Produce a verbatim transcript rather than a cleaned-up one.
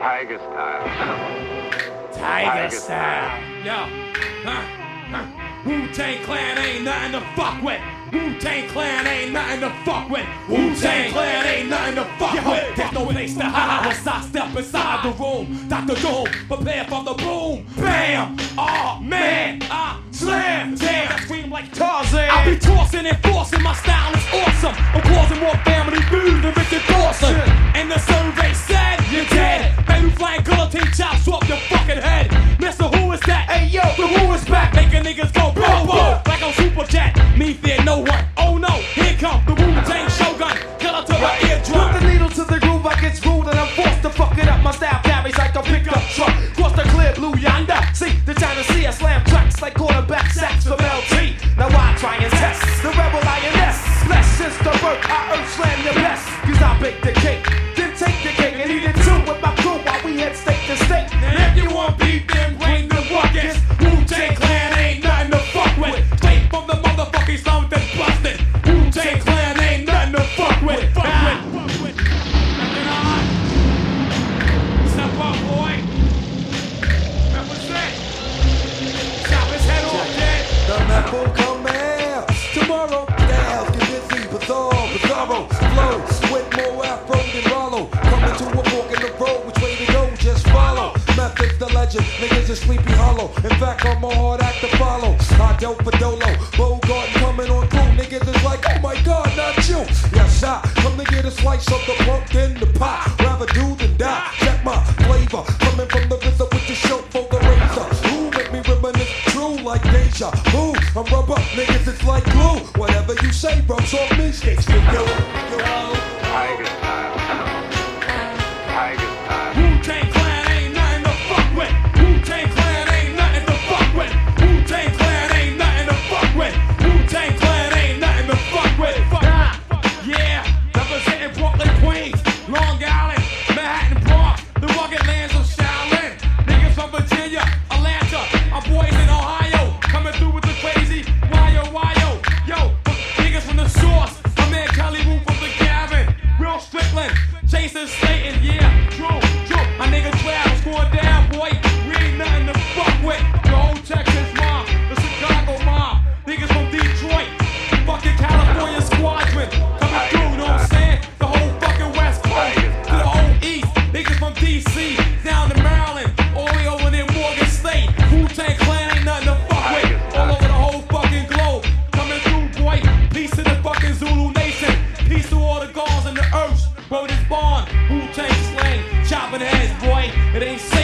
Tiger style. Tiger, Tiger style. style. Yo. Huh. Huh. Wu-Tang Clan ain't nothing to fuck with. Wu-Tang Clan ain't nothing to fuck with. Wu-Tang Clan ain't nothing to fuck Yo, with. There's no place to hide once I step inside the room. Doctor Doom, prepare for the boom. Bam! Oh man! I slam! Damn! I scream like Tarzan. I be tossing and forcing. My style is awesome. I'm causing more family food than Richard Dawson. And the survey said you're dead. Baby flying guillotine chops off your fucking head. Mister Who is that? Hey yo, the Who is back. Making niggas go boom boom like I'm Super Jet. Me fear no one. Oh no, here come the Wu-Tang Shogun. Killer to my eardrum. Put the needle to the groove, I get screwed and I'm forced to fuck it up. My style carries like a pickup truck. Cross the clear blue yonder. See the China Sea, I slam tracks like quarterback sacks from L T. Now I try and test the rebel lioness. Less since the birth, I earth slam the best. Cause I bake the cake, then take the cake and eat it too with my crew while we head state to state. Now if you want beef, then bring the buckets. Wu-Tang Clan ain't nothing to fuck with. Straight from the motherfucking slum that's busted. Wu-Tang Clan ain't nothing to fuck with. Fuck with. Fuck with. Nothing on. Step up, boy. Represent. Chop his head off, kid. The map will come out tomorrow. The house get busy, bizarre, bizarro. Flow with more afro than Rollo. Coming to a fork in the road, which way to go? Just follow. Method's the legend, niggas is Sleepy Hollow. In fact, I'm a hard act to follow. I dope for Dolo, Bogart coming on through. Niggas is like, oh my God, not you. Yes, I come to get a slice of the pumpkin, the pie. Rather do than die. Check my flavor, coming from the RZA with the show for the razor. Who make me reminisce true like deja vu? I'm rubber, niggas it's like glue. Whatever you say rubs off me, sticks to you. Tiger style. Tiger style. Wu-Tang Clan ain't nothing to fuck with. Wu-Tang Clan ain't nothing to fuck with. Wu-Tang Clan ain't nothing to fuck with. Wu-Tang Clan ain't nothing to fuck with. Nah. Yeah, representing Brooklyn, Queens, Long Island, Manhattan, Bronx, the rugged lands of Shaolin. Niggas from Virginia, Atlanta, our boys in Ohio, coming through with the crazy wyo wyo. Yo, niggas from the source, my man Kelly Wu from the Gavin, Real Strickland, Jason Staten, yeah, true, true. My nigga twelve scoring down, boy. We ain't nothing to fuck with. The whole Texas mob, the Chicago mob, niggas from Detroit, fucking California squadron, coming through, you know what I'm saying? The whole fucking West Coast, to the whole East, niggas from D C, down to Maryland, all the way over there Morgan State. Wu-Tang Clan ain't nothing to fuck with. All over the whole fucking globe, coming through, boy. Peace to the fucking Zulu Nation. Peace to all the gods and the earth. Word is born. Wu-Tang slang, chopping heads, boy. It ain't